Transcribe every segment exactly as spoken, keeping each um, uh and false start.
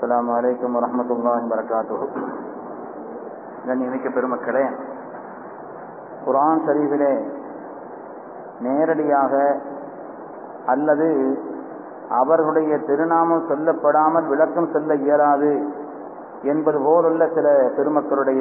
அஸ்ஸலாமு அலைக்கும் வரஹ்மத்துல்லாஹி வபரகாத்துஹு. கண்ணியமிக்க பெருமக்களே, குர்ஆன் ஷரீஃபிலே நேரடியாக அல்லது அவர்களுடைய திருநாமம் சொல்லப்படாமல் விளக்கம் சொல்ல இயலாது என்பது போலுள்ள சில பெருமக்களுடைய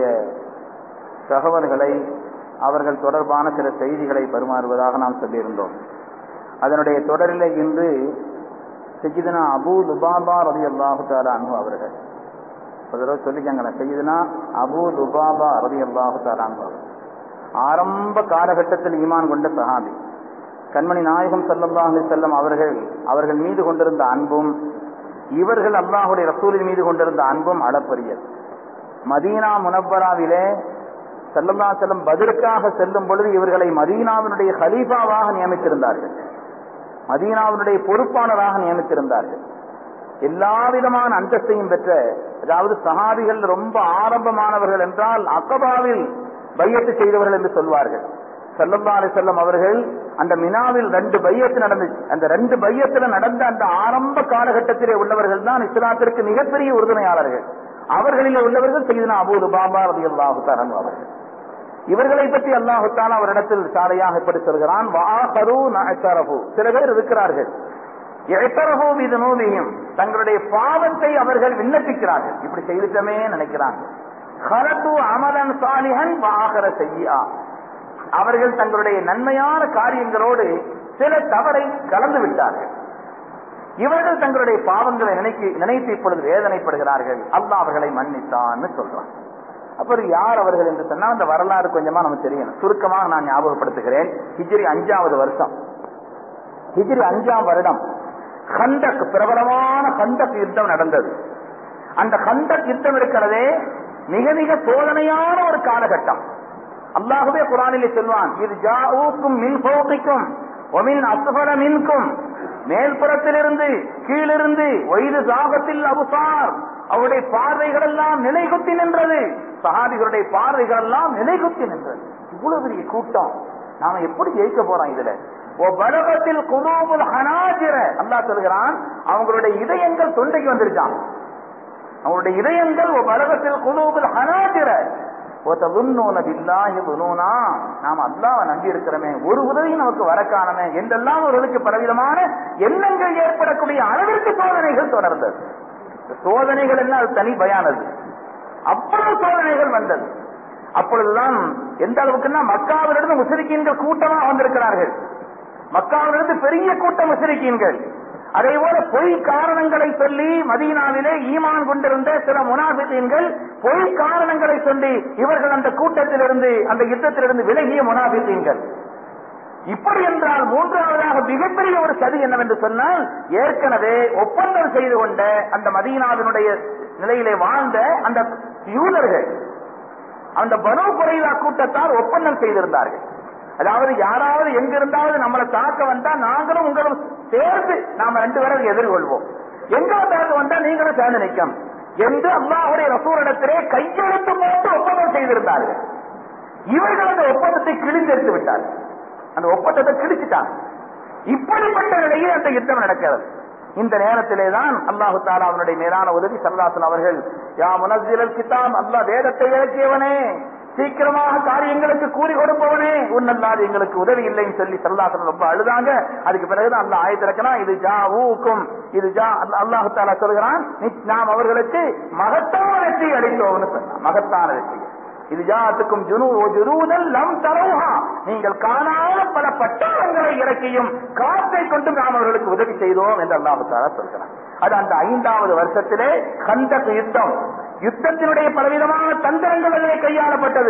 தகவல்களை, அவர்கள் தொடர்பான சில செய்திகளை பரிமாறுவதாக நாம் சொல்லியிருந்தோம். அதனுடைய தொடரிலே இன்று சையதுனா அபூ லுபாபா ரலியல்லாஹு தஆலா அன்ஹு அவர்கள், ஒரு தடவை சொல்லிக்கங்களேன், சையதுனா அபூ லுபாபா ரலியல்லாஹு தஆலா அன்ஹு ஆரம்ப காலகட்டத்தில் ஈமான் கொண்ட சஹாபி. கண்மணி நாயகம் ஸல்லல்லாஹு அலைஹி வஸல்லம் அவர்கள் அவர்கள் மீது கொண்டிருந்த அன்பும் இவர்கள் அல்லாஹ்வுடைய ரசூலின் மீது கொண்டிருந்த அன்பும் அளப்பரியது. மதீனா முனவ்வராவிலே ஸல்லல்லாஹு அலைஹி வஸல்லம் பத்ருக்காக செல்லும் பொழுது இவர்களை மதீனாவினுடைய கலீஃபாவாக நியமித்திருந்தார்கள், மதீனாவினுடைய பொறுப்பாளராக நியமித்திருந்தார்கள். எல்லா விதமான அந்தஸ்தையும் பெற்ற, அதாவது சஹாபிகள் ரொம்ப ஆரம்பமானவர்கள் என்றால் அக்கபாவில் பையத்து செய்தவர்கள் என்று சொல்வார்கள். ஸல்லல்லாஹு அலைஹி வஸல்லம் அவர்கள் அந்த மினாவில் ரெண்டு பையத்து நடந்துச்சு. அந்த ரெண்டு பையத்துல நடந்த அந்த ஆரம்ப காலகட்டத்திலே உள்ளவர்கள் தான் இஸ்லாத்திற்கு மிகப்பெரிய உறுதுணையாளர்கள். அவர்களில் உள்ளவர்கள் சையதுனா அபூ லுபாபா ரலியல்லாஹு தஆலா அவர்கள். இவர்களை பற்றி அல்லாஹ் தஆலா அவரிடத்தில் சாலையாக எப்படி சொல்கிறான், வஆகரு நஅதரஹு, சில பேர் இருக்கிறார்கள், இஅதரஹு பிதுனூபிஹிம், தங்களுடைய பாவத்தை அவர்கள் விண்ணப்பிக்கிறார்கள், இப்படி செய்துட்டமே நினைக்கிறாங்க. கலது அமலன் சாலிஹன் வஆகர சய்யிஆ, அவர்கள் தங்களுடைய நன்மையான காரியங்களோடு சில தவறை கலந்து விட்டார்கள். இவர்கள் தங்களுடைய பாவங்களை நினைத்து நினைத்து இப்பொழுது வேதனைப்படுகிறார்கள். அல்லாஹ் அவர்களை மன்னித்தான்னு சொல்றான். அப்புறம் யார் அவர்கள் என்று சொன்னா அந்த வரலாறு கொஞ்சமா நமக்கு தெரியணும். சுருக்கமாக நான் ஞாபகப்படுத்துகிறேன். ஹிஜ்ரி அஞ்சாவது வருஷம், ஹிஜ்ரி அஞ்சாம் வருடம் கந்தக், பிரபலமான கந்தக் யுத்தம் நடந்தது. அந்த கந்தக் யுத்தம் இருக்கிறதே மிக மிக சோதனையான ஒரு காலகட்டம். அல்லாஹ்வே குர்ஆனிலே சொல்வான், இது ஜாஊக்கும் மின் ஃபௌகிக்கும் வ மின் அஸ்ஃபல மின்கும், மேல்புறத்திலிருந்து கீழிருந்து, வைது ஜாகத்தில் அபுசார், அவருடைய பார்வைகள் எல்லாம் நிலைகுத்தி நின்றது, சஹாபிகளுடைய பார்வைகள் எல்லாம் நிலைகுத்தி நின்றது. இவ்வளவு பெரிய கூட்டம், நாம எப்படி ஜெயிக்க போறோம் இதுல? ஓ பலகத்தில் குலூபுல் ஹனாஜிர, அல்லாஹ் சொல்கிறான் அவங்களுடைய இதயங்கள் தொண்டைக்கு வந்துருச்சான். அவங்களுடைய இதயங்கள் ஓ பலகத்தில் குலூபுல் ஹனாஜிர நாம் அல்லாஹ்வை நம்பி இருக்கிறோமே, ஒரு உதவி நமக்கு வர காணமே என்றெல்லாம் ஒருவருக்கு பலவிதமான எண்ணங்கள் ஏற்படக்கூடிய அளவிற்கு சோதனைகள் தொடர்ந்தது. சோதனைகள் என்ன, அது தனி பயானது. அவ்வளவு சோதனைகள் வந்தது. அப்பொழுதுதான் எந்த அளவுக்குன்னா மக்காவிலிருந்து முஸ்லிக்கீன்கள் கூட்டமாக வந்திருக்கிறார்கள். மக்காவிலிருந்து பெரிய கூட்டம் முஸ்லிக்கீன்கள். அதே போல பொய் காரணங்களை சொல்லி மதீனாவிலே ஈமான் கொண்டிருந்த சில முனாஃபிகீன்கள் பொய் காரணங்களை சொல்லி இவர்கள் அந்த கூட்டத்திலிருந்து, அந்த யுத்தத்திலிருந்து விலகிய முனாஃபிகீன்கள். இப்படி என்றால் மூன்றாவதாக மிகப்பெரிய ஒரு சதி என்னவென்று சொன்னால், ஏற்கனவே ஒப்பந்தம் செய்து கொண்ட அந்த மதீனாவினுடைய நிலையிலே வாழ்ந்த அந்த யூதர்கள் அந்த பனூ குறைலா கூட்டத்தால் ஒப்பந்தம் செய்திருந்தார்கள். அதாவது யாராவது எங்கிருந்தாவது நம்மளை தாக்க வந்தா நாங்களும் உங்களும் சேர்ந்து நாம ரெண்டு பேரும் எதிர்கொள்வோம், எங்களை தாக்க வந்தா நீங்களும் சேர்ந்து நிற்கும் என்று அல்லாஹ்வுடைய ரசூலிடத்திலே கையெழுத்து போட்டு ஒப்பந்தம் செய்திருந்தார்கள். இவர்கள் அந்த ஒப்பந்தத்தை கிழிந்தெடுத்து விட்டார்கள், அந்த ஒப்பந்தத்தை கிழிச்சிட்டாங்க. இப்படிப்பட்ட நிலையில் அந்த யுத்தம் நடக்கிறது. இந்த நேரத்திலே தான் அல்லாஹு தஆலா அவனுடைய மேலான உதவி ஸல்லல்லாஹு அவர்கள், யா முனஸ்ஸிலல் கிதாப், அல்லாஹ் வேதத்தை இறக்கியவனே, சீக்கிரமாக காரியங்களுக்கு கூறி கொடுப்பவனே, உன்னல்லாது எங்களுக்கு உதவி இல்லைன்னு சொல்லி ஸல்லல்லாஹு ரொம்ப அழுதாங்க. அதுக்கு பிறகுதான் அல்லாஹ் ஆயத் இறக்கினான், இது ஜாஊக்கும், இது ஜா அல்லாஹு தஆலா சொல்கிறான், நாம் அவர்களுக்கு மகத்தான வெற்றி அளித்தோம்னு சொன்னான். மகத்தான வெற்றி, இது ஜாஅத்துக்கும் ஜுனூ ஜுரூதல் லம் தரவுஹா, நீங்கள் காணாத பல பட்டாளங்களை இறக்கியும் காற்றை கொண்டு நாம் அவர்களுக்கு உதவி செய்தோம் என்று அல்லாஹ் தஆலா சொல்கிறான். அது அந்த ஐந்தாவது வருஷத்திலே கந்தக் யுத்தம், யுத்தத்தினுடைய பலவிதமான தந்திரங்கள் கையாளப்பட்டது.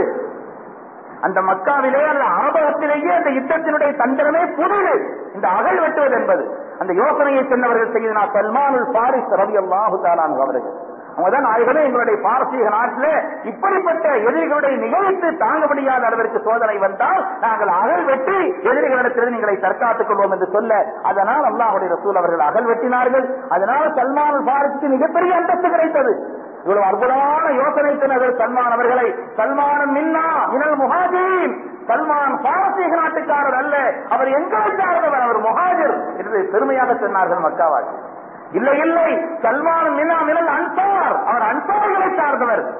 அந்த மக்காவிலே அந்த ஆபத்திலேயே அந்த யுத்தத்தினுடைய தந்திரமே புதிது, இந்த அகல் வெட்டுவது என்பது. அந்த யோசனையை சொன்னவர்கள் செய்தனா சல்மானுல் ஃபாரிஸ் ரலியல்லாஹு தஆலா அன்ஹு அவர்கள். அவங்கதான் நாயகமே, எங்களுடைய பாரசீக நாட்டிலே இப்படிப்பட்ட எதிரிகளுடைய நிகழ்த்து தாங்க முடியாத அளவிற்கு சோதனை வந்தால் நாங்கள் அகல் வெட்டி எதிரிகளிடத்திலிருந்து நீங்களை தற்காத்துக் கொள்வோம் என்று சொல்ல, அதனால் அல்லாஹ்வுடைய ரசூல் அவர்கள் அகல் வெட்டினார்கள். அதனால் சல்மானுல் ஃபாரிஸுக்கு மிகப்பெரிய அந்தஸ்து கிடைத்தது. இவ்வளவு அற்புதமான யோசனை சொன்னவர் சல்மான் அவர்களை, சல்மான் மின்னா மினல் முஹாஜிரின், சல்மான் பாரசீக நாட்டுக்காரர் அல்ல, அவர் எங்களை சார்ந்தவர், அவர் முஹாஜிர் என்று பெருமையாக சொன்னார்கள் மக்காவாசி. இல்லை இல்லை, சல்மான் மின்னா மினல் அன்சார்,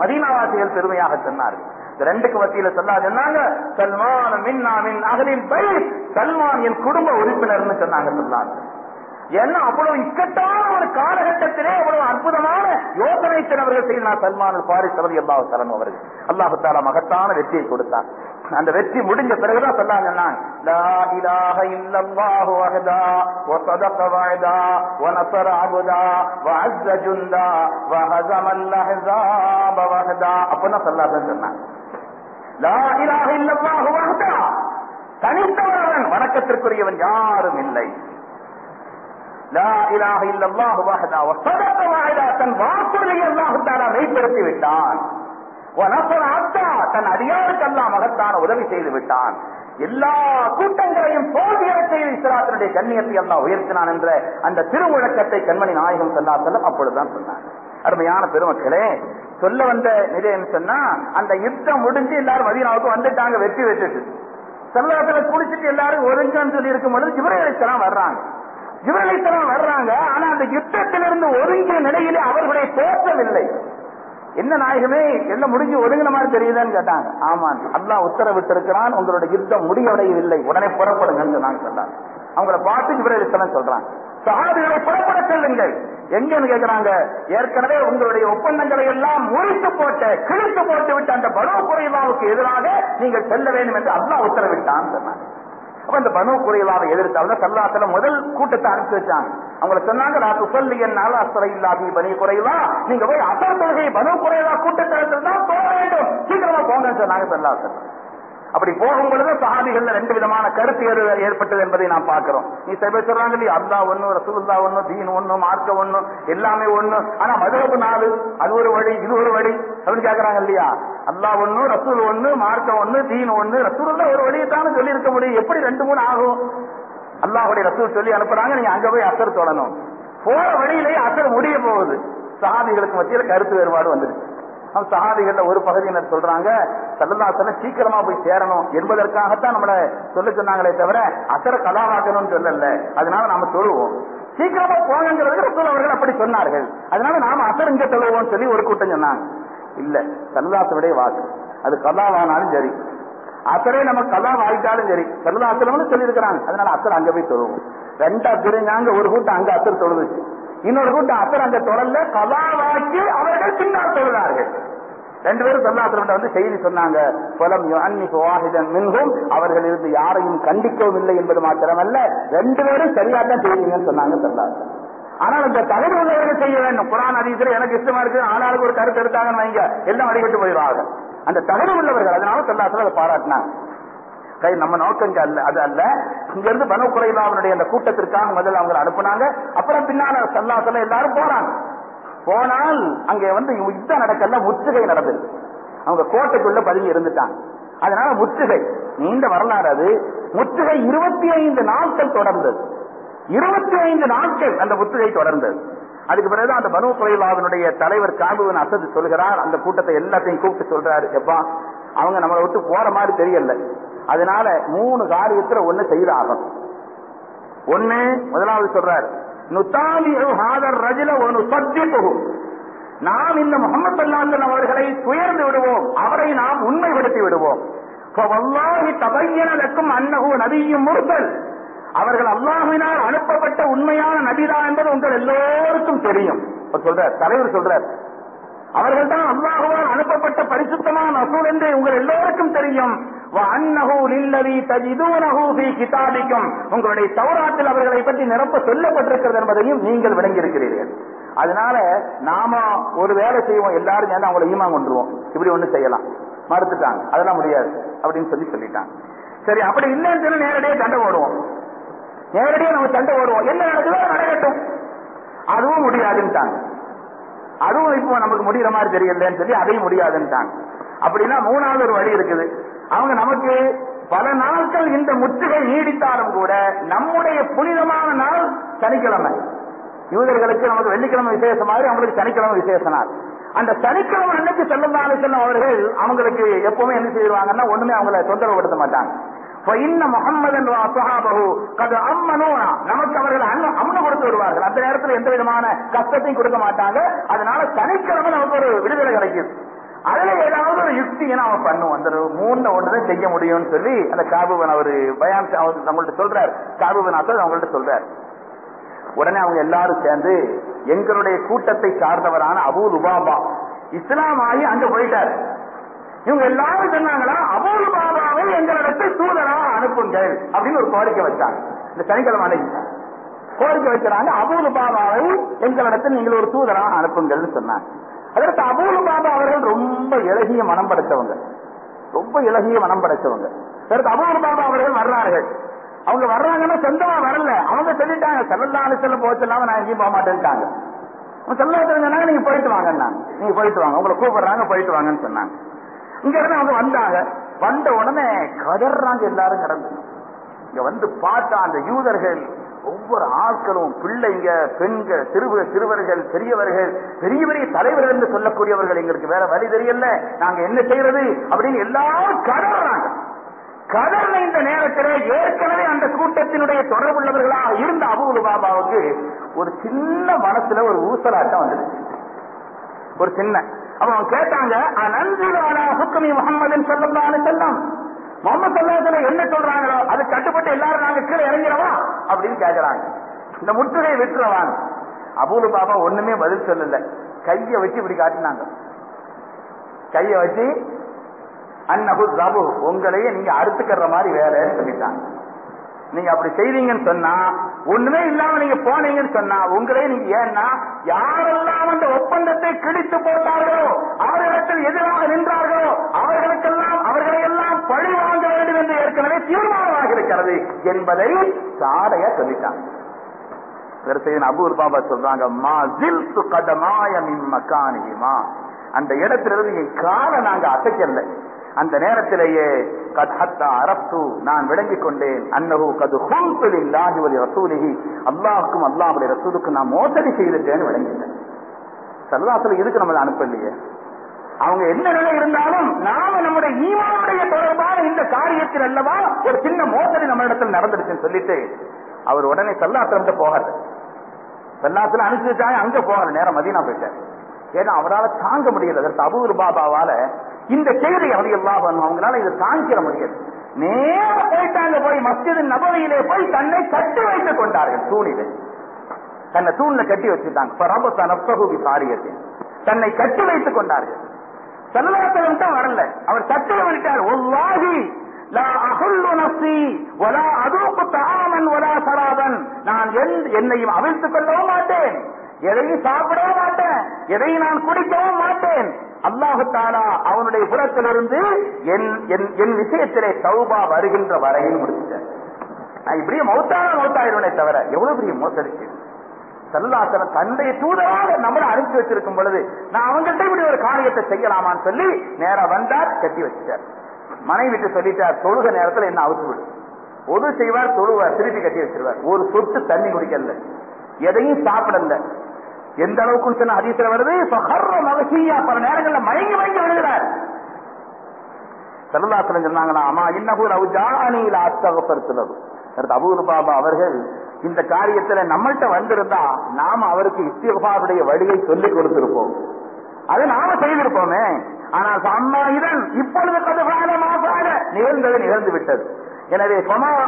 மதீனாவாசிகள் பெருமையாக சொன்னார்கள். இந்த ரெண்டுக்கு மத்தியில சொல்லா சொன்னாங்க, சல்மான் மின்னா மின் அஹ்லில் பைத், சல்மான் என் குடும்ப உறுப்பினர்னு சொன்னாங்க சொன்னாங்க. ஏன்னா அவ்வளவு இக்கட்டான ஒரு காலகட்டத்திலே அவ்வளவு அற்புதமான யோசனை அவர்கள் செய்த சல்மான் பாரிஸ் ரலியல்லாஹு தஆலா அவர்கள் அல்லாஹ் தஆலா மகத்தான வெற்றியை கொடுத்தார். அந்த வெற்றி முடிஞ்ச பிறகுதான் சொன்னாங்க, லா இலாஹ இல்லல்லாஹு வஹதா வ ஸதக வஅதா வ நஸர அப்தா வ அஸ்ஸ ஜுந்தா வ ஹஸமல் அஹ்ஸாப வஹதா. அப்பதான் சொல்லாதான் சொன்னாங்க, லா இலாஹ இல்லல்லாஹு வஹதா, தனித்தவன், வணக்கத்திற்குரியவன் யாரும் இல்லை. லா இலாஹ இல்லல்லாஹு வஹதா வ ஸதக வஅதா, தன் வாக்குறுதியை அல்லாஹ் தஆலா மெய்ப்படுத்தி விட்டான். வ நஸர அப்தா, தன் அடியாருக்கு அல்லாஹ் மகத்தான உதவி செய்து விட்டான். எல்லா கூட்டங்களையும் தோல்வியற செய்து இஸ்லாத்தினுடைய கண்ணியத்தை அல்லாஹ் உயர்த்தினான் என்ற அந்த திருமுழக்கத்தை கண்மணி நாயகம் ஸல்லல்லாஹு அலைஹி வஸல்லம் அப்பொழுதுதான் சொன்னாங்க. அருமையான பெருமக்களே, சொல்ல வந்த நிலையம் சொன்னா, அந்த யுத்தம் முடிஞ்சு எல்லாரும் மதீனாவுக்கு வந்துட்டாங்க, வெற்றி பெற்றுட்டு ஸல்லல்லாஹு குடிச்சிட்டு எல்லாரும் ஒருங்கன்னு சொல்லி இருக்கும் பொழுது ஜிப்ரீல் அலைஹிஸ்ஸலாம் வர்றாங்க. ஜிப்ரீல் அலைஹிஸ்ஸலாம் வர்றாங்க. ஆனா அந்த யுத்தத்திலிருந்து ஒருங்கிய நிலையிலே அவர்களுடைய தோற்றமில்லை. என்ன நாயகமே, எல்லாம் முடிஞ்சு ஒதுங்கின மாதிரி தெரியுதான்னு கேட்டாங்க. ஆமா, அல்லாஹ் உத்தரவிட்டு இருக்கிறான், உங்களுடைய யுத்தம் முடிவடையவில்லை, உடனே புறப்படுங்கன்னு சொன்னாங்க. சொன்னாங்க அவங்கள பார்த்து ஜிப்ரீல் அலைஹிஸ்ஸலாம் சொல்றாங்க, சஹாபிகளை புறப்பட செல்லுங்கள். எங்கன்னு கேட்கிறாங்க, ஏற்கனவே உங்களுடைய ஒப்பந்தங்களை எல்லாம் முறித்து போட்டு கிழித்து போட்டு விட்டு அந்த பனூ குறைலாவுக்கு எதிராக நீங்கள் செல்ல வேண்டும் என்று அல்லாஹ் உத்தரவிட்டான் சொன்னாங்க. அப்ப இந்த பனூ குறைலாவை எதிர்த்தாலும் சல்லாத்துல முதல் கூட்டத்தை அனுப்பி வச்சாங்க. அவங்களை சொன்னாங்க, நான் துசல்லி என்னால அஸ்ரை இல்லாதி பனி குறைலா, நீங்க போய் அசர் தொழுகை பனூ குறைலா கூட்டத்தில் தான் போக வேண்டும், சீக்கிரமா போங்கன்னு சொன்னாங்க சல்லாத்துல. அப்படி போகும் பொழுது சஹாபிகள்ல ரெண்டு விதமான கருத்து ஏற்பட்டது என்பதை நாம் பார்க்கிறோம். நீ சில சொல்றாங்க இல்லையா, அல்லாஹ் ஒண்ணு, ரசூலுல்லாஹ் ஒண்ணு, தீன் ஒண்ணு, மார்க்கம் ஒண்ணு, எல்லாமே ஒண்ணு, ஆனா மதுஹப் நாலு, அது ஒரு வழி இது ஒரு வழி அப்படின்னு கேட்கறாங்க இல்லையா. அல்லாஹ் ஒண்ணு, ரசூல் ஒண்ணு, மார்க்கம் ஒண்ணு, தீன் ஒண்ணு, ரசூலுல்லாஹ் ஒரு வழியை தானே சொல்லி இருக்க முடியும், எப்படி ரெண்டு மூணு ஆகும்? அல்லாஹ்வுடைய ரசூல் சொல்லி அனுப்புறாங்க, நீங்க அங்க போய் அசர் தொடணும். போற வழியிலேயே அசர் முடிய போகுது. சஹாபிகளுக்கு மத்தியில கருத்து வேறுபாடு வந்துருச்சு. சஹாபிகள்ல ஒரு பகுதியினர் சொல்றாங்க, ஸல்லல்லாஹு அலைஹி வஸல்லம் சீக்கிரமா போய் சேரணும் என்பதற்காகத்தான் நம்மள சொல்ல சொன்னாங்களே தவிர அசர கலாவாக்கணும்னு சொல்லல, அதனால நாம தொழுவோம். சீக்கிரமா போங்கிறது ரசூல் அவர்கள் அப்படி சொன்னார்கள், அதனால நாம அசர் இங்க தொழுவோம் சொல்லி ஒரு கூட்டம் சொன்னாங்க. இல்ல, ஸல்லல்லாஹு வாக்கு அது கலாவானாலும் சரி, அசரே நம்ம கலா வாய்த்தாலும் சரி, ஸல்லல்லாஹு அலைஹி வஸல்லம் சொல்லி இருக்கிறாங்க, அதனால அசர் அங்க போய் தொழுவோம். ரெண்டா பிரிஞ்சாங்க, ஒரு கூட்டம் அங்க அசர் தொழுதுச்சு, இன்னொரு கூட்டம் அசர் அங்க தொடர்ல கலாவாக்கி அவர்கள் பின்னால் தொழுதார்கள். ரெண்டு பேரும் ஸல்லல்லாஹு வந்து செய்தி சொன்னாங்க, ஃபலம் யுஅன்னிஃபு வாஹிதன் மின்ஹும், அவர்கள் இருந்து யாரையும் கண்டிக்கவும் இல்லை என்பது மாத்திரமல்ல, ரெண்டு பேரும் சரியா தான் செய்வீங்கன்னு சொன்னாங்க ஸல்லல்லாஹு. ஆனால் இந்த தகுதி உள்ளவர்கள் செய்ய வேண்டும். குர்ஆன் ஹதீஸ்ல எனக்கு இஷ்டமா இருக்கு, ஆளாளுக்கு ஒரு கருத்து எடுத்தாங்கன்னு வைங்க, எல்லாம் அடிபட்டு போயிடுவாங்க. அந்த தகுதி உள்ளவர்கள், அதனால ஸல்லல்லாஹு அதை பாராட்டினாங்க. கை நம்ம நோக்கம் அல்ல, அது அல்ல. இங்க இருந்து பனூ குறைலாவுடைய அந்த கூட்டத்திற்காக முதல்ல அவங்க அனுப்புனாங்க. அப்புறம் பின்னால ஸல்லல்லாஹு அலைஹி எல்லாரும் போறாங்க. போனால் அங்கே வந்து யுத்தம் நடக்கல, முற்றுகை நடந்தது. அவங்க கோட்டைக்குள்ள பதுங்கி இருந்துட்டாங்க. அதனால முற்றுகை, நீண்ட வரலாறு அது. முற்றுகை இருபத்தி ஐந்து நாட்கள் தொடர்ந்தது. இருபத்தி ஐந்து நாட்கள் அந்த முற்றுகை தொடர்ந்தது. அதுக்கு பிறகு அந்த பனூ குறைலாவினுடைய தலைவர் காபு பின் அஸத் சொல்கிறார், அந்த கூட்டத்தை எல்லாத்தையும் கூப்பிட்டு சொல்றாரு, எப்பா அவங்க நம்மளை விட்டு போற மாதிரி தெரியல, அதனால மூணு காரியத்துல ஒண்ணு செய்தாகும். ஒண்ணு, முதலாவது சொல்றாரு, நாம் இந்த முஹம்மது ஸல்லல்லாஹு அலைஹி வஸல்லம் அவர்களை துயர்ந்து விடுவோம், அவரை நாம் உண்மைப்படுத்தி விடுவோம். ஃபவல்லாஹி தபய்யன லக்கும் அன்னஹு நபிய்யும் முர்ஸல், அவர்கள் அல்லாஹ்வினால் அனுப்பப்பட்ட உண்மையான நபிதான் என்பது உங்கள் எல்லோருக்கும் தெரியும். சொல்றார் தலைவர், சொல்றார் அவர்கள் தான் அல்லாஹ்வால் அனுப்பப்பட்ட பரிசுத்தமான ரசூல் என்று உங்கள் எல்லோருக்கும் தெரியும். உங்களுடைய தௌராத்தில் அவர்களை பற்றி நிரப்ப சொல்லப்பட்டிருக்கிறது என்பதையும் நீங்கள் விளங்கியிருக்கிறீர்கள். அதனால நாம ஒரு வேலை செய்வோம், எல்லாரும் சேர்ந்து அவங்களை ஈமான் கொண்டுருவோம், இப்படி ஒண்ணு செய்யலாம். மறுத்துட்டாங்க, அதெல்லாம் முடியாது அப்படின்னு சொல்லி சொல்லிட்டாங்க. சரி, அப்படி இல்லைன்னு சொல்லி நேரடியாக சண்டை போடுவோம், நேரடியாக நம்ம சண்டை போடுவோம், என்ன நடக்குதோ நடக்கட்டும், அதுவும் முடியாதுன்ட்டாங்க. அதுவும் இப்போ நமக்கு முடிகிற மாதிரி தெரியலன்னு சொல்லி அதையும் முடியாதுன்ட்டாங்க. அப்படின்னா மூணாவது ஒரு வழி இருக்குது. அவங்க நமக்கு பல நாட்கள் இந்த முற்றுகை நீடித்தாலும் கூட நம்முடைய புனிதமான நாள் சனிக்கிழமை, யூதர்களுக்கு நமக்கு வெள்ளிக்கிழமை விசேஷம் மாதிரி அவங்களுக்கு சனிக்கிழமை விசேஷ நாள். அந்த சனிக்கிழமை அன்னைக்கு ஸல்லல்லாஹு அலைஹி வஸல்லம் அவர்கள் அவங்களுக்கு எப்பவுமே என்ன செய்வாங்கன்னா, ஒண்ணுமே அவங்களை தொந்தரவு படுத்த மாட்டாங்க. முஹம்மதன் நமக்கு அவர்கள் அம்ன கொடுத்து வருவார்கள், அந்த நேரத்தில் எந்த விதமான கஷ்டத்தையும் கொடுக்க மாட்டாங்க. அதனால சனிக்கிழமை நமக்கு ஒரு விடுதலை கிடைக்குது. அதுல ஏதாவது ஒரு யுக்தியை அவன் பண்ணுவோம், அந்த மூணு ஒண்ணுதான் செய்ய முடியும்னு சொல்லி அந்த காபுவன் அவரு பயான் அவங்கள்ட்ட சொல்றாரு. காபுவன் அசல் அவங்கள்ட்ட சொல்றாரு. உடனே அவங்க எல்லாரும் சேர்ந்து எங்களுடைய கூட்டத்தை சார்ந்தவரான அபூ லுபாபா இஸ்லாம் ஆகி அங்க போயிட்டாரு. இவங்க எல்லாரும் சொன்னாங்களா, அபூ லுபாபாவை எங்களிடத்தில் தூதரா அனுப்புங்கள் அப்படின்னு ஒரு கோரிக்கை வச்சாங்க. இந்த சனிக்கிழமை அன்னைக்கு கோரிக்கை வைக்கிறாங்க, அபூ லுபாபாவை எங்களிடத்தில் நீங்கள் ஒரு தூதராக அனுப்புங்கள்னு சொன்னாங்க. அதற்கு அபூ லுபாபா அவர்கள் ரொம்ப இலகிய மனம் படைத்தவங்க, ரொம்ப இலகிய மனம் படைத்தவங்க. அதற்கு அபூ லுபாபா அவர்கள் வர்றார்கள். அவங்க வர்றாங்கன்னா சொந்தமா வரல, அவங்க சொல்லிட்டாங்க ஸல்லல்லாஹு அலைஹி வஸல்லம் போக சொல்லாம நான் எங்கேயும் போக மாட்டேன்ட்டாங்க. ஸல்லல்லாஹு அலைஹி வஸல்லம் நீங்க போயிட்டு வாங்கன்னா, நீங்க போயிட்டு வாங்க, உங்களை கூப்பிடுறாங்க போயிட்டு வாங்கன்னு சொன்னாங்க. இங்க இருந்து அவங்க வந்தாங்க. வந்த உடனே கதறாங்க எல்லாரும் கடந்து. இங்க வந்து பார்த்தா அந்த யூதர்கள் ஒவ்வொரு ஆட்களும் பிள்ளைங்க, பெண்கள், சிறுவ சிறுவர்கள், பெரியவர்கள், பெரிய பெரிய தலைவர்கள் என்று சொல்லக்கூடியவர்கள், எங்களுக்கு வேற வழி தெரியல, நாங்க என்ன செய்யறது அப்படின்னு எல்லாரும் கதறாங்க. கதர்ன இந்த நேரத்தில் ஏற்கனவே அந்த கூட்டத்தினுடைய தொடர்புள்ளவர்களாக இருந்த அபூ லுபாபாவுக்கு ஒரு சின்ன மனசுல ஒரு ஊசலாட்டம் வந்துருச்சு, ஒரு சின்ன. அவங்க கேட்டாங்க, அனன்சிலு அலா ஹுக்மி முஹம்மதின் ஸல்லல்லாஹு அலைஹி வஸல்லம், முஹம்மது ஸல்லல்லாஹு அலைஹி வஸல்லம் என்ன சொல்றாங்களோ அது கட்டுப்பட்டு எல்லாரும் நாங்க கீழே இறங்கிறவா அப்படின்னு கேட்கிறாங்க. இந்த முற்றுகையை விட்டுறவாங்க. அபூ லுபாபா ஒண்ணுமே பதில் சொல்லல, கையை வச்சு இப்படி காட்டினாங்க. கையை வச்சு அன்னஹு ஜபு, உங்களையே நீங்க அறுத்துக்கிற மாதிரி வேறன்னு சொல்லிட்டாங்க. நீங்க அப்படி செய்வீங்கன்னு சொன்னா, ஒண்ணுமே இல்லாம நீங்க போனீங்கன்னு சொன்னா உங்களே நீங்க, ஏன்னா யாரெல்லாம் அந்த ஒப்பந்தத்தை கிழித்து போட்டார்களோ, அவர்களிடத்தில் எதிராக நின்றார்களோ அவர்களுக்கெல்லாம் அவர்களை எல்லாம் பழி வாங்க வேண்டும் என்று ஏற்கனவே தீர்மானமாக இருக்கிறது என்பதை சாடையா சொல்லிட்டாங்க. அபூ லுபாபா சொல்றாங்க, மா ஜில்து கதமாய மின் மகானிஹிமா, அந்த இடத்திலிருந்து என் காலை நாங்க அசைக்கல. அந்த நேரத்திலேயே நான் விளங்கிக் கொண்டேன், அன்னஹு கது ஹுன்து லில்லாஹி வ ரசூலிஹி, அல்லாஹ்வுக்கும் அல்லாஹ்வுடைய ரசூலுக்கும் நான் மோசடி செய்துட்டேன்னு விளங்கிட்டேன். ஸல்லல்லாஹு அலைஹி இதுக்கு நம்ம அனுப்பலையே. அவங்க என்ன நிலை இருந்தாலும் நாம நம்முடைய ஈமானுடைய தொடர்பான இந்த காரியத்தில் அல்லவா ஒரு சின்ன மோசடி நம்ம இடத்துல நடந்துருச்சுன்னு சொல்லிட்டு அவர் உடனே ஸல்லல்லாஹு அலைஹி வஸல்லம் போகாது. ஸல்லல்லாஹு அலைஹி அனுப்பிச்சு வச்சாங்க, அங்க போகாது, நேரம் மதீனா போயிட்டார். ஏன்னா அவரால் தாங்க முடியல. அதற்கு அபூ லுபாபாவால இந்த செய்தி ரலியல்லாஹு அன்ஹு அவங்களால இதை தாங்கிட முடியாது. நேர போயிட்டாங்க, போய் மஸ்ஜித் நபவியிலே போய் தன்னை கட்டி வைத்துக் கொண்டார்கள். தூணிலே தன்னை தூண்ல கட்டி வச்சுட்டாங்க. தன்னை கட்டி வைத்துக் கொண்டார்கள். ஸல்லல்லாஹு அலைஹி வஸல்லம் வரல, அவர் சத்தியம் பண்ணிட்டார், வல்லாஹி லா அஹுல்லு நஃப்ஸி வலா அதுகு தஆமன் வலா ஷராபன், நான் என்னையும் அவிழ்த்துக் கொள்ளவும் மாட்டேன், எதையும் சாப்பிடவும் மாட்டேன், எதையும் நான் குடிக்கவும் மாட்டேன். அல்லாஹு தஆலா அவனுடைய புறத்திலிருந்து என் என் விஷயத்திலே தௌபா வருகின்ற வரையில் முடிச்சிட்டேன். நான் இப்படியே மௌத்தான மௌத்தாயிருவனே தவிர எவ்வளவு பெரிய மோசடி. ஸல்லல்லாஹு அலைஹி வஸல்லம் தன்னுடைய தூதராக நம்மளை அனுப்பி வச்சிருக்கும் பொழுது நான் அவங்கள்ட்ட இப்படி ஒரு காரியத்தை செய்யலாமான்னு சொல்லி நேரா வந்தார், கட்டி வச்சுட்டார். மனைவிட்டு சொல்லிட்டார், தொழுக நேரத்தில் என்ன அவுத்து விடு, ஒது செய்வார், தொழுவார், திருப்பி கட்டி வச்சிருவார். ஒரு சொட்டு தண்ணி குடிக்கல, எதையும் சாப்பிடல. எந்த அளவுக்கு சொன்ன ஹதீஸ்ல வருது, பல நேரங்களில் மயங்கி மயங்கி விழுகிறார். ஸல்லல்லாஹு அலைஹி வஸல்லம் சொன்னாங்களா, அம்மா இன்னஹு லவ் ஜாஅனி லா அஸ்தக்ஃபிரு லஹு. அபூ லுபாபா அவர்கள் இந்த காரியத்துல நம்மள்ட்ட வந்திருந்தா நாம அவருக்கு இஸ்திக்ஃபாருடைய வழியை சொல்லிக் கொடுத்திருப்போம், அதை நாம செய்திருப்போமே. ஆனால் அம்மா இதன் இப்பொழுது கதுகால மாசால நிகழ்ந்தது நிகழ்ந்து விட்டது. எனவே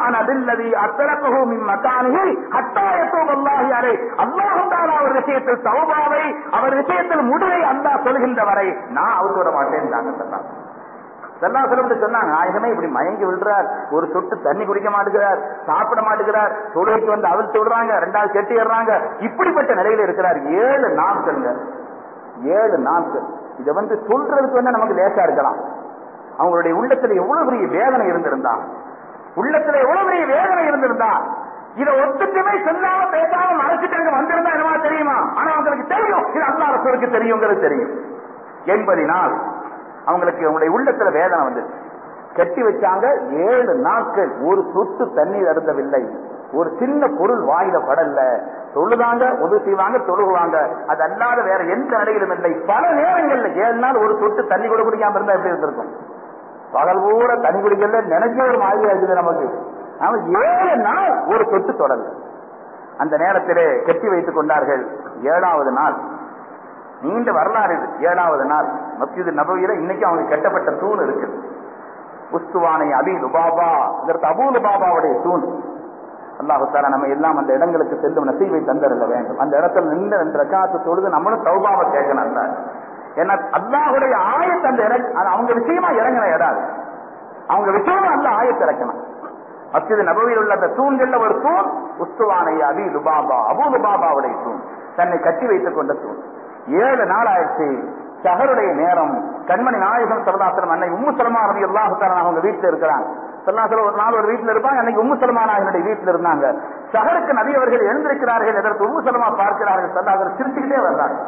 அல்லாஹ் ஒரு விஷயத்தில் தௌபாவை, அவர் விஷயத்தில் முடிவை அல்லாஹ் சொல்கின்ற வரை நான் அவுத்து விட மாட்டேன் சொன்னாங்க. சொன்னாங்க, நாயகமே இப்படி மயங்கி விடுறார், ஒரு சொட்டு தண்ணி குடிக்க மாட்டேங்கிறார், சாப்பிட மாட்டேங்கிறார், தொழுகைக்கு வந்து அவிழ்த்து விடுறாங்க, ரெண்டாவது கெட்டிடுறாங்க, இப்படிப்பட்ட நிலையில இருக்கிறார். ஏழு நாட்கள்ங்க, ஏழு நாட்கள். இதை வந்து சொல்றதுக்கு வந்து நமக்கு லேசா இருக்கலாம். அவங்களுடைய உள்ளத்துல எவ்வளவு பெரிய வேதனை இருந்திருந்தா, உள்ளத்துல எவ்வளவு பெரிய வேதனை இருந்திருந்தா, இதை ஒத்துக்குமே சொல்லாம பேசாம மறைச்சிட்டு வந்திருந்தா என்னவா தெரியுமா? ஆனா அவங்களுக்கு தெரியும், இது அல்லாஹ் ரசூலுக்கு தெரியுங்கிறது தெரியும் என்பதினால் அவங்களுக்கு அவங்களுடைய உள்ளத்துல வேதனை வந்து கட்டி வச்சாங்க. ஏழு நாட்கள் ஒரு சொட்டு தண்ணீர் அருந்தவில்லை, ஒரு சின்ன பொருள் வாயில படல. தொழுதாங்க, உதவி செய்வாங்க, தொழுகுவாங்க, அது அல்லாத வேற எந்த நிலையிலும் இல்லை. பல நேரங்கள்ல ஏழு நாள் ஒரு சொட்டு தண்ணி கூட குடிக்காம இருந்தா எப்படி இருந்திருக்கும்? பகல் பூரா தண்ணி குடிக்கல, நினைச்ச ஒரு மாதிரியா இருக்குது நமக்கு. நாம ஏழு நாள் ஒரு சொட்டு தொடரல. அந்த நேரத்திலே கட்டி வைத்துக் கொண்டார்கள். ஏழாவது நாள் நீண்ட வரலாறு இது. ஏழாவது நாள் மஸ்ஜித் நபவியில இன்னைக்கு அவங்க கட்டப்பட்ட தூண் இருக்குது. உஸ்துவானை அபி லுபாபா, இதற்கு அபூ லுபாபாவுடைய தூண். அல்லாஹ் தஆலா நம்ம எல்லாம் அந்த இடங்களுக்கு செல்லும் நசீபை தந்தரல வேண்டும். அந்த இடத்துல நின்று ரெண்டு ரக்காத்து தொழுது நம்மளும் தௌபாவை கேட்கணும். அல்ல ஏன்னா அல்லாஹுடைய ஆயத் அந்த அவங்க விஷயமா இறங்கின இடம், அவங்க விஷயமா அல்ல ஆயத் இறக்கணும். மஸ்ஜித் நபவியில் உள்ள அந்த தூண்கள்ல ஒரு தூண் உஸ்துவானை அபி லுபாபா, அபூ லுபாபாவுடைய தூண், தன்னை கட்டி வைத்துக் கொண்ட தூண். ஏழு நாள் ஆயிடுச்சு, ஷஹருடைய நேரம். கண்மணி நாயகம் ஸல்லல்லாஹு அலைஹி வஸல்லம் அன்னை உம்மு சலமா ரலியல்லாஹு தஆலா அவங்க வீட்டுல இருக்கிறாங்க. ஸல்லல்லாஹு அலைஹி வஸல்லம் ஒரு நாள் ஒரு வீட்டுல இருப்பாங்க. அன்னைக்கு உம்மு சலமா நாயகனுடைய வீட்டுல இருந்தாங்க. ஷஹருக்கு நபி அவர்கள் எழுந்திருக்கிறார்கள். எதற்கு உம்மு சலமா பார்க்கிறார்கள். ஸல்லல்லாஹு அலைஹி வஸல்லம் சிரிச்சுக்கிட்டே வர்றாங்க.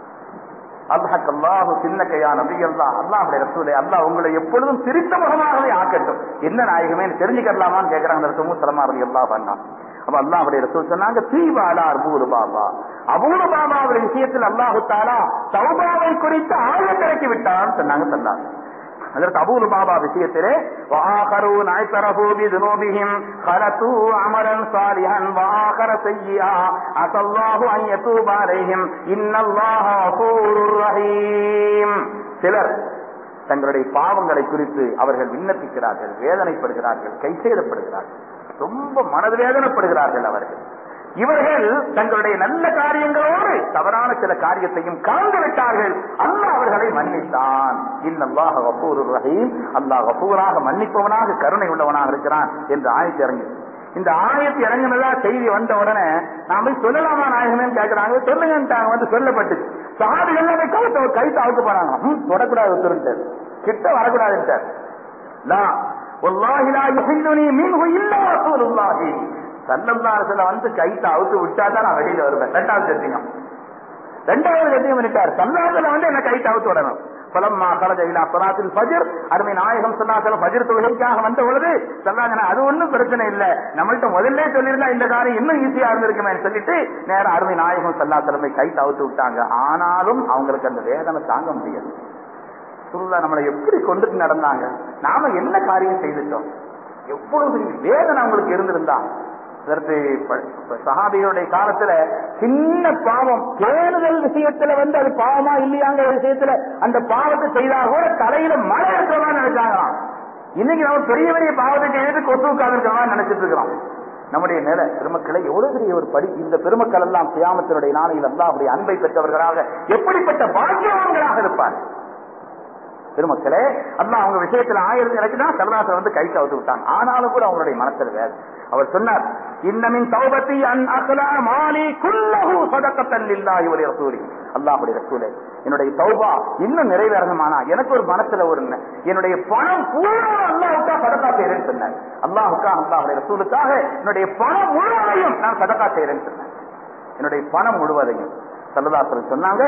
அல்லாஹ் அல்லாஹு சின்னக்கையா நபி அல்லாஹ், அல்லாஹ்வுடைய ரசூலே, அல்லாஹ் உங்களை எப்பொழுதும் சிரித்த முகமாகவே ஆக்கட்டும். என்ன நாயகமே தெரிஞ்சுக்கலாமான்னு கேட்கிறாங்க உம்மு சலமா ரலியல்லாஹு அன்ஹா. அப்ப அல்லாஹ்வுடைய ரசூல் சொன்னாங்க, தீபாலா அபூ லுபாபா, அபூ லுபாபாவுடைய விஷயத்தில் அல்லாஹ் தஆலா தௌபாவை குறித்து ஆயத் இறக்கி விட்டான்னு சொன்னாங்க. சொன்னாங்க அதற்கு அபூ லுபாபா விஷயத்திலே வஆகரூன ஐதரஹு பிதுனூபிஹிம் கலது அமலன் சாலிஹன் வஆகர சய்யிஆ அஸல்லாஹு அன் யதூப அலைஹிம் இன்னல்லாஹ கஃபூருர் ரஹீம். சிலர் தங்களுடைய பாவங்களை குறித்து அவர்கள் விண்ணப்பிக்கிறார்கள், வேதனைப்படுகிறார்கள், கைசேதப்படுகிறார்கள், ரொம்ப மனவேதனைப்படுகிறார்கள். அவர்கள் இவர்கள் தங்களுடைய நல்ல காரியங்களோடு தவறான சில காரியத்தையும் கலந்து விட்டார்கள். அல்லாஹ் அவர்களை மன்னித்தான். இன்னல்லாஹ கஃபூருர் ரஹீம், அல்லாஹ் கஃபூராக மன்னிப்பவனாக கருணை உள்ளவனாக இருக்கிறான் என்று ஆயத்து இறங்கி. இந்த ஆயத்து இறங்கினதா செய்தி வந்த உடனே நாம போய் சொல்லலாமா நாயகமேன்னு கேட்கிறாங்க. சொல்லுங்கன்ட்டாங்க. வந்து சொல்லப்பட்டு சஹாபிகள் கவுத்த கைத்து அவுத்து போறாங்க. ம் தொடக்கூடாது, ஒத்துருட்டார், கிட்ட வரக்கூடாதுட்டார். லா வல்லாஹி லா யுஹில்லுனி மின்ஹு இல்லா ரசூலுல்லாஹி ஸல்லல்லாஹு அலைஹி வஸல்லம் வந்து கைத்த அவுத்து விட்டாதான் நான் வெளியில வருவேன். ரெண்டாவது சத்தியம் ரெண்டாவது சத்தியம் பண்ணிட்டார். ஸல்லல்லாஹு வந்து என்ன கைத்த அவுத்து விடணும். ஃபலம்மா கரஜ இலா ஸலாத்தில் ஃபஜ்ர், அருமை நாயகம் ஸல்லல்லாஹு அலைஹி வஸல்லம் ஃபஜ்ர் தொழுகைக்காக வந்த பொழுது ஸல்லல்லாஹு அது ஒன்றும் பிரச்சனை இல்லை, நம்மள்ட்ட முதல்ல சொல்லியிருந்தா இந்த காரியம் இன்னும் ஈஸியா இருந்திருக்குமே சொல்லிட்டு நேரம் அருமை நாயகம் ஸல்லல்லாஹு அலைஹி வஸல்லம் கைத்த அவுத்து விட்டாங்க. ஆனாலும் அவங்களுக்கு அந்த வேதனை தாங்க முடியாது. சுல்லா நம்மளை எப்படி கொண்டுட்டு நடந்தாங்க, நாம என்ன காரியம் செய்துட்டோம், எவ்வளவு வேதனை அவங்களுக்கு இருந்திருந்தா. இதற்கு சஹாபிகளுடைய காலத்துல சின்ன பாவம் பேணுதல் விஷயத்துல வந்து அது பாவமா இல்லையாங்கிற விஷயத்துல அந்த பாவத்தை செய்தா கூட தலையில மழை இருக்கிறதா நினைச்சாங்களாம். இன்னைக்கு நம்ம பெரிய பெரிய பாவத்தை செய்து கொசு உட்கார்ந்துருக்கிறதா நினைச்சிட்டு இருக்கிறோம். நம்முடைய நிலை பெருமக்களை எவ்வளவு பெரிய ஒரு படி. இந்த பெருமக்கள் எல்லாம் கியாமத்தினுடைய நாளையில் அல்லாஹ்வுடைய அன்பை பெற்றவர்களாக எப்படிப்பட்ட பாக்கியவான்களாக இருப்பார். பெருமக்களே, அல்லாஹ் அவங்க விஷயத்துல ஆயிரத்தி இறக்கிதான் சரதாசர் வந்து கைக்கு அவுத்து விட்டாங்க. ஆனாலும் கூட அவங்களுடைய மனத்தில் வேறு. அவர் சொன்னார், இன்னமின் தௌபத்தி அன் அக்லா மாலி குல்லஹு ஸதகத்தன் லில்லாஹி வ லிரசூலி. அல்லாஹ்வுடைய ரசூலே, என்னுடைய தௌபா இன்னும் நிறைவேறணுமானா எனக்கு ஒரு மனசுல ஒரு என்னுடைய பணம் பூரா அல்லாஹ்வுக்கா சதகா செய்றேன்னு சொன்னார். அல்லாஹ்வுக்கா அல்லாஹ்வுடைய ரசூலுக்காக என்னுடைய பணம் முழுவதையும் நான் சதகா செய்றேன்னு சொன்னேன். என்னுடைய பணம் முழுவதையும் சல்லல்லாஹு சொன்னாங்க.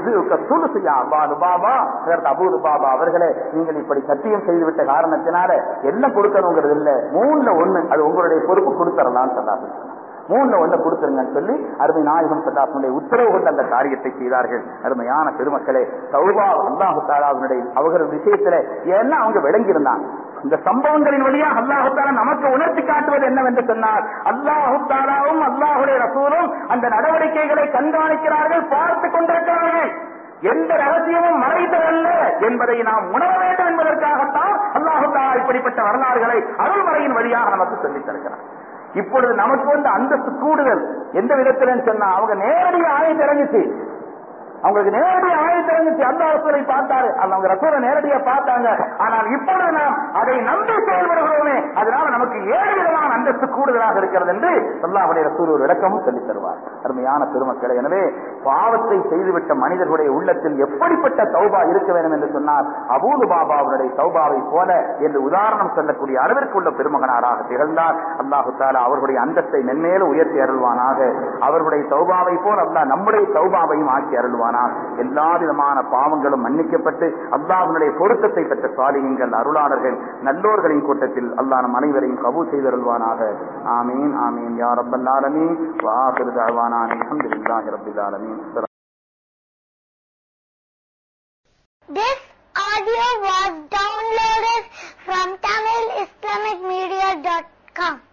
அபூ லுபாபா அவர்களே, நீங்கள் இப்படி சத்தியம் செய்துவிட்ட காரணத்தினால எல்லாம் கொடுக்கணுங்கிறது இல்ல, மூணுல ஒண்ணு அது உங்களுடைய பொறுப்பு கொடுத்துடலாம் சொன்னாங்க. மூணுல ஒண்ணு கொடுத்துருங்கன்னு சொல்லி அருமை நாயகம் ஸல்லல்லாஹு உத்தரவு கொண்டு அந்த காரியத்தை செய்தார்கள். அருமையான பெருமக்களே, தௌபா அல்லாஹ் தஆலாவுடைய அவர்கள் விஷயத்துல ஏன்னா அவங்க விளங்கி இருந்தாங்க. இந்த சம்பவங்களின் வழியா அல்லாஹ் தஆலா நமக்கு உணர்த்தி காட்டுவது என்னவென்று சொன்னால், அல்லாஹ் தஆலாவும் அல்லாஹ்வுடைய ரசூலும் அந்த நடவடிக்கைகளை கண்காணிக்கிறார்கள், பார்த்து கொண்டிருக்கிறார்கள். எந்த ரகசியமும் மறைந்ததல்ல என்பதை நாம் உணர வேண்டும் என்பதற்காகத்தான் அல்லாஹ் தஆலா இப்படிப்பட்ட வரலாறுகளை அருள்மறையின் வழியாக நமக்கு சொல்லித் தருகிறார். இப்பொழுது நமக்கு வந்து அந்தஸ்து கூடுதல் எந்த விதத்தில்னு சொன்னா, அவங்க நேரடியாக ஆயத்து இறங்கிச்சு, அவங்களுக்கு நேரடியாக ஆயத்து இறங்கிச்சு. அல்லாஹ் ரசூலை பார்த்தாரு, அவங்க ரசூலை நேரடியா பார்த்தாங்க. ஆனால் இப்பொழுது நாம் அதை நம்பி செயல்படுகிறோமே, அதனால நமக்கு ஏழு விதமான அந்தஸ்து கூடுதலாக இருக்கிறது என்று அல்லாஹ்வுடைய ரசூல் ஒரு விளக்கமும் சொல்லித் தருவார். அருமையான பெருமக்களை, எனவே பாவத்தை செய்துவிட்ட மனிதர்களுடைய உள்ளத்தில் எப்படிப்பட்ட தௌபா இருக்க வேண்டும் என்று சொன்னார், அபூ லுபாபாவுடைய தௌபாவை போல என்று உதாரணம் சொல்லக்கூடிய அளவிற்கு உள்ள பெருமகனாராக திகழ்ந்தார். அல்லாஹு தஆலா அவர்களுடைய அந்தஸ்தை மென்மேலும் உயர்த்தி அருள்வானாக. அவர்களுடைய தௌபாவை போல் அல்லாஹ் நம்முடைய தௌபாவையும் ஆக்கி அருள்வானாக. எல்லா விதமான பாவங்களும் மன்னிக்கப்பட்டு அல்லாஹ்வுடைய பொருத்தத்தை பெற்ற சாலிஹீன்கள், அருளாளர்கள், நல்லோர்களின் கூட்டத்தில் அல்லாஹ் நம் அனைவரையும் கபூல் செய்தருள்வானாக. ஆமீன் ஆமீன் யா ரப்பல் ஆலமீன். வ ஆகிரு தஅவானா அல்ஹம்துலில்லாஹி ரப்பில் ஆலமீன். This audio was downloaded from Tamil Islamic Media dot com.